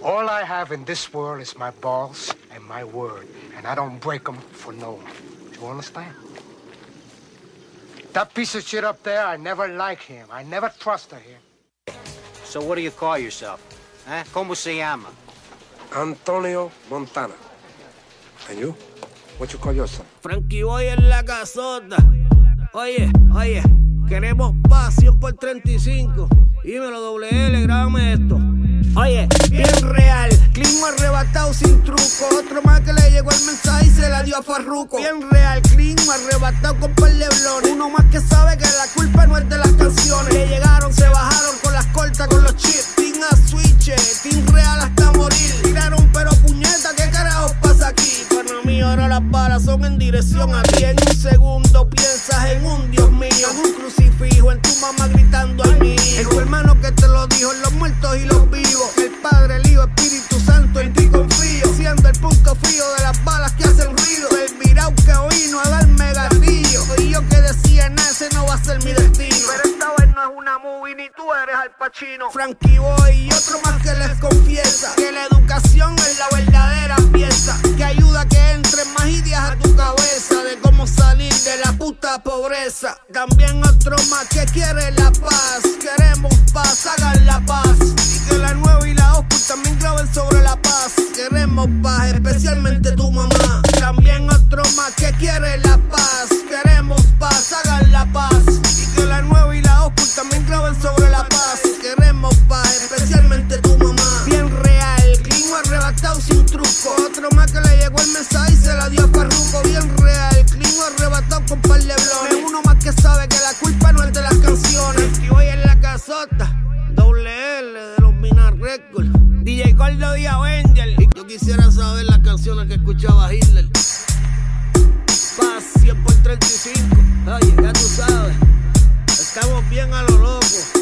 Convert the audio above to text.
All I have in this world is my balls and my word, and I don't break them for no one. You understand? That piece of shit up there, I never like him. I never trusted him. So what do you call yourself? Eh? ¿Cómo se llama? Antonio Montana. And you? What you call yourself? Frankie Boy en la casota. Oye, queremos paz 100 por 35. Dímelo, doble L, grábame esto. Oye, bien real, Climo arrebatado sin truco. Otro más que le llegó el mensaje y se la dio a Farruko. Bien real, Climo arrebatado con par de blones. Uno más que sabe que la culpa no es de las canciones. Que llegaron, se bajaron con las cortas, con los chips. Team a switch, team real hasta morir. Tiraron pero puñeta, ¿qué carajo pasa aquí? Para mí ahora las balas son en dirección a ti. En un segundo piensas en un Dios mío, en un crucifijo, en tu mamá gritando al mío. En tu hermano que te lo dijo, en los muertos y los vivos. El Padre, el Hijo, Espíritu Santo, en ti confío. Siendo el punto frío de las balas que hacen ruido. El virao que vino a darme gatillo. Soy yo que decía, nada, ese no va a ser mi destino. Pero esta vez no es una movie ni tú eres Al Pacino. Frankie Boy y otro más que les confiesa que la educación es la verdadera pieza que ayuda a que entren más ideas a tu cabeza de cómo salir de la puta pobreza. También otro más que quiere la paz. Queremos paz, hagan la paz. Y que la nueva y la Oscar también graben sobre la paz. Queremos paz, especialmente tu mamá. También otro más que quiere la paz. Queremos paz, hagan la paz. Y que la nueva y la Oscar también graben sobre la paz. Queremos paz, especialmente tu mamá. Bien real, Climo arrebatado sin truco. Otro más que le llegó el mensaje y se la dio a Farruko. Bien real, Climo arrebatado con par de blones. Uno más que sabe que la culpa no es de las canciones. Y hoy en la casota, doble L de los Minar Records, DJ Gordo y Avenger. Yo quisiera saber las canciones que escuchaba Hitler. Paz 100 por 35. Oye, ya tú sabes, estamos bien a lo loco.